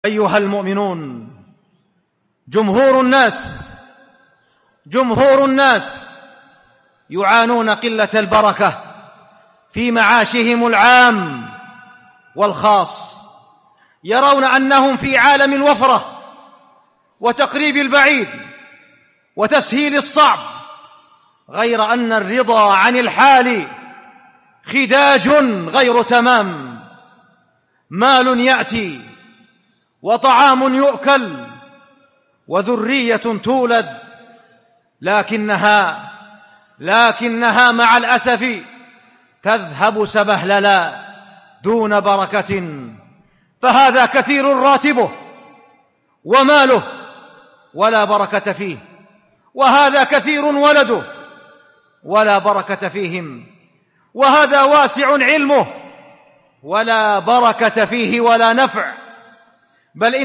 أيها المؤمنون، جمهور الناس يعانون قلة البركة في معاشهم العام والخاص، يرون أنهم في عالم الوفرة وتقريب البعيد وتسهيل الصعب، غير أن الرضا عن الحال خداج غير تمام. مال يأتي وطعام يؤكل وذرية تولد، لكنها مع الأسف تذهب سبهللا دون بركة. فهذا كثير راتبه وماله ولا بركة فيه، وهذا كثير ولده ولا بركة فيهم، وهذا واسع علمه ولا بركة فيه ولا نفع. بل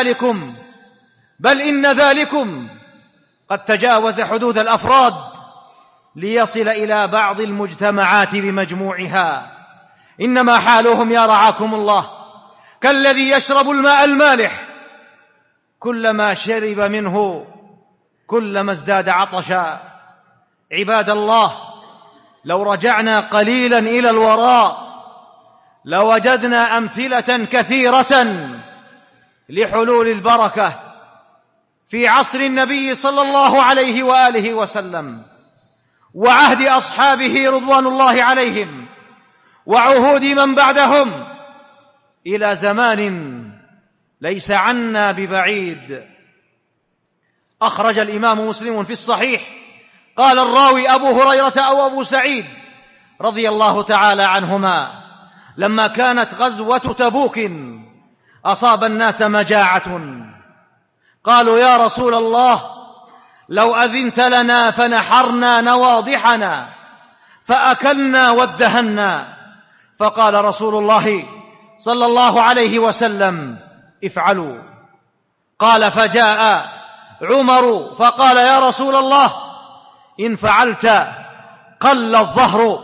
إن ذلكم قد تجاوز حدود الأفراد ليصل إلى بعض المجتمعات بمجموعها. إنما حالهم يا رعاكم الله كالذي يشرب الماء المالح، كلما شرب منه كلما ازداد عطشا. عباد الله، لو رجعنا قليلا إلى الوراء لوجدنا أمثلة كثيرة لحلول البركة في عصر النبي صلى الله عليه وآله وسلم، وعهد أصحابه رضوان الله عليهم، وعهود من بعدهم، إلى زمان ليس عنا ببعيد. أخرج الإمام مسلم في الصحيح، قال الراوي أبو هريرة أو أبو سعيد رضي الله تعالى عنهما: لما كانت غزوة تبوك أصاب الناس مجاعة، قالوا: يا رسول الله، لو أذنت لنا فنحرنا نواضحنا فأكلنا وادهنا. فقال رسول الله صلى الله عليه وسلم: افعلوا. قال: فجاء عمر فقال: يا رسول الله، إن فعلت قل الظهر،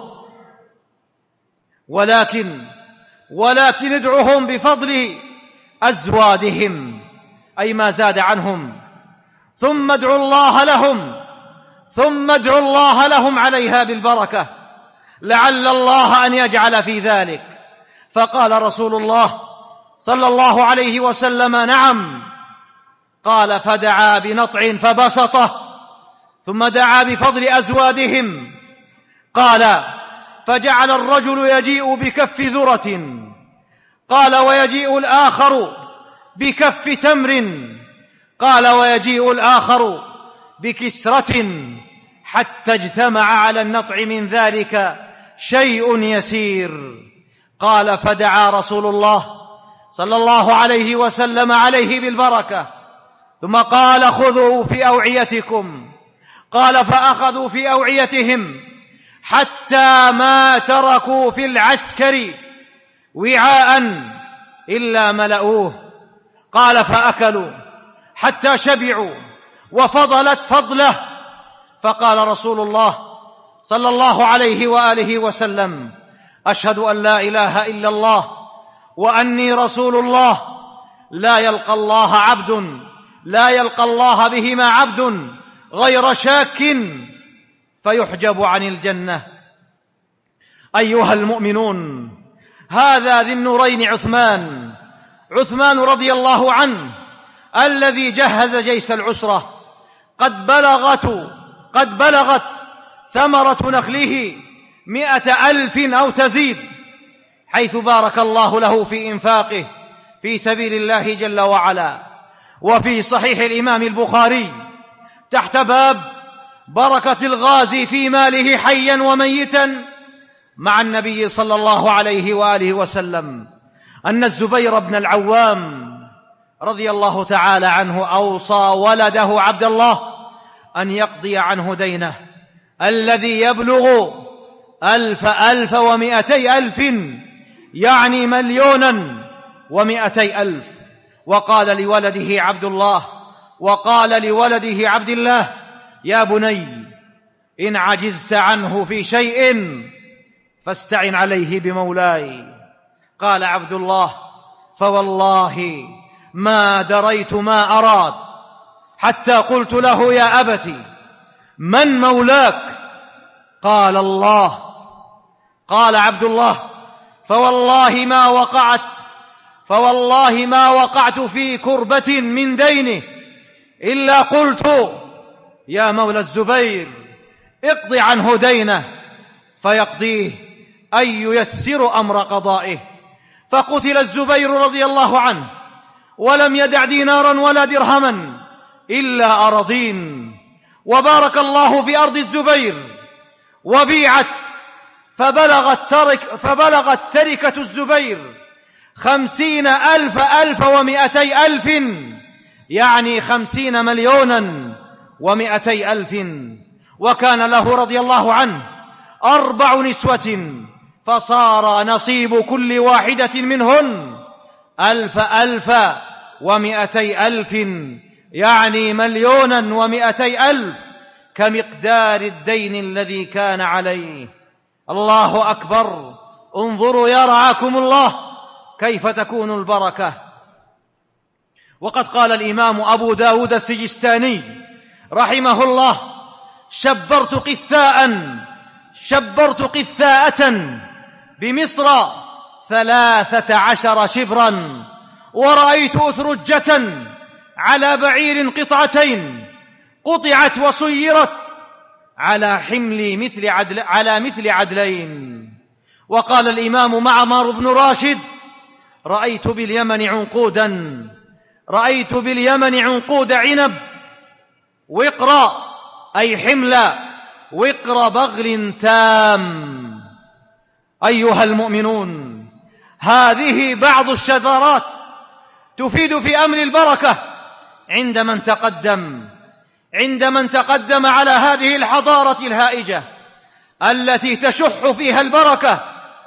ولكن ادعهم بفضل أزوادهم، أي ما زاد عنهم، ثم ادعوا الله لهم عليها بالبركة، لعل الله أن يجعل في ذلك. فقال رسول الله صلى الله عليه وسلم: نعم. قال: فدعا بنطع فبسطه، ثم دعا بفضل أزوادهم. قال: فجعل الرجل يجيء بكف ذرة، قال: ويجيء الآخر بكف تمر، قال: ويجيء الآخر بكسرة، حتى اجتمع على النطع من ذلك شيء يسير. قال: فدعا رسول الله صلى الله عليه وسلم عليه بالبركة، ثم قال: خذوا في أوعيتكم. قال: فأخذوا في أوعيتهم حتى ما تركوا في العسكر وعاء إلا ملؤوه. قال: فأكلوا حتى شبعوا وفضلت فضله. فقال رسول الله صلى الله عليه وآله وسلم: أشهد أن لا إله إلا الله وأني رسول الله. لا يلقى الله بهما عبد غير شاك فيحجب عن الجنة. أيها المؤمنون، هذا ذي النورين عثمان رضي الله عنه، الذي جهز جيش العسرة، قد بلغت ثمرة نخله 100,000 أو تزيد، حيث بارك الله له في إنفاقه في سبيل الله جل وعلا. وفي صحيح الإمام البخاري تحت باب بركة الغازي في ماله حيا وميتا مع النبي صلى الله عليه وآله وسلم، أن الزبير بن العوام رضي الله تعالى عنه أوصى ولده عبد الله أن يقضي عنه دينه الذي يبلغ 1,200,000، يعني 1,200,000. وقال لولده عبد الله: يا بني، إن عجزت عنه في شيء فاستعن عليه بمولاي. قال عبد الله: فوالله ما دريت ما أراد، حتى قلت له: يا أبت من مولاك؟ قال: الله. قال عبد الله: فوالله ما وقعت في كربة من دينه إلا قلت: يا مولى الزبير اقض عنه دينه، فيقضيه أي ييسر أمر قضائه. فقتل الزبير رضي الله عنه، ولم يدع دينارا ولا درهما إلا أراضين. وبارك الله في أرض الزبير، وبيعت فبلغت تركة الزبير 50,000 1,200,000، يعني 50,000,000,200,000. وكان له رضي الله عنه 4 نسوة، فصار نصيب كل واحدة منهن 1,200,000، يعني 1,200,000، كمقدار الدين الذي كان عليه. الله أكبر. انظروا يا رعاكم الله كيف تكون البركة. وقد قال الإمام أبو داود السجستاني رحمه الله: شبرت قثاءة بمصر 13 شبرا، ورأيت أترجة على بعير قطعتين قطعت وصيرت على حمل على مثل عدلين. وقال الإمام معمر بن راشد: رأيت باليمن عنقود عنب وقر، أي حمل وقر بغل تام. أيها المؤمنون، هذه بعض الشذرات تفيد في أمر البركة عند من تقدم على هذه الحضارة الهائجة التي تشح فيها البركة،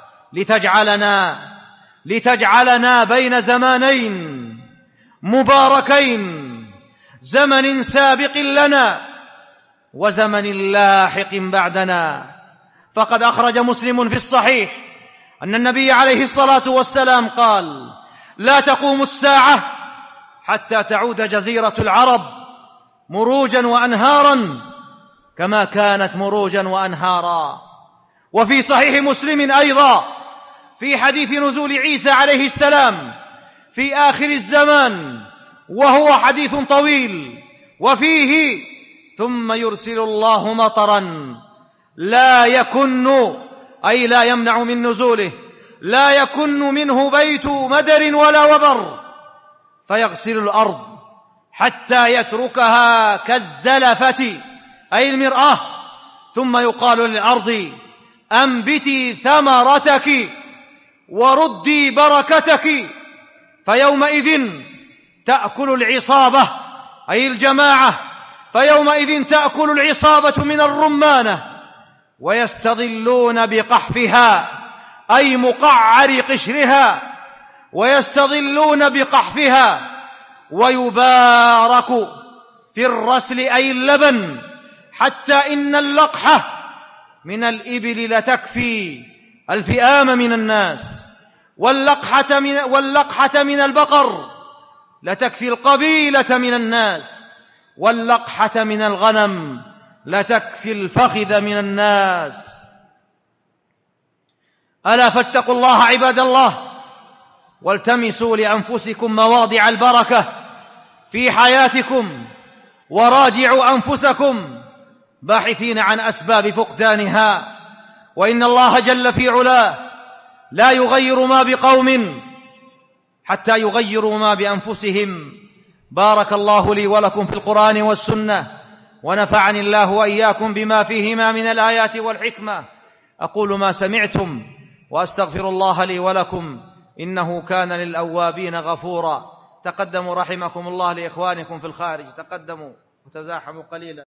لتجعلنا بين زمانين مباركين، زمن سابق لنا وزمن لاحق بعدنا. فقد أخرج مسلم في الصحيح أن النبي عليه الصلاة والسلام قال: لا تقوم الساعة حتى تعود جزيرة العرب مروجا وأنهارا كما كانت مروجا وأنهارا. وفي صحيح مسلم أيضا في حديث نزول عيسى عليه السلام في آخر الزمان، وهو حديث طويل، وفيه: ثم يرسل الله مطرا لا يمنع من نزوله، لا يكن منه بيت مدر ولا وبر، فيغسل الأرض حتى يتركها كالزلفة، أي المرآة، ثم يقال للأرض: أنبتي ثمرتك وردي بركتك، فيومئذ تأكل العصابة، أي الجماعة، فيومئذ تأكل العصابة من الرمانة، ويستظلون بقحفها، أي مقعر قشرها، ويستظلون بقحفها، ويبارك في الرسل، أي اللبن، حتى إن اللقحة من الإبل لتكفي الفئام من الناس، واللقحة من البقر لتكفي القبيلة من الناس، واللقحة من الغنم لتكفي الفخذ من الناس. ألا فاتقوا الله عباد الله، والتمسوا لأنفسكم مواضع البركة في حياتكم، وراجعوا أنفسكم باحثين عن أسباب فقدانها. وإن الله جل في علاه لا يغير ما بقوم حتى يغيروا ما بأنفسهم. بارك الله لي ولكم في القرآن والسنة، ونفعني الله وإياكم بما فيهما من الآيات والحكمة. أقول ما سمعتم وأستغفر الله لي ولكم، إنه كان للأوابين غفورا. تقدموا رحمكم الله لإخوانكم في الخارج، تقدموا وتزاحموا قليلا.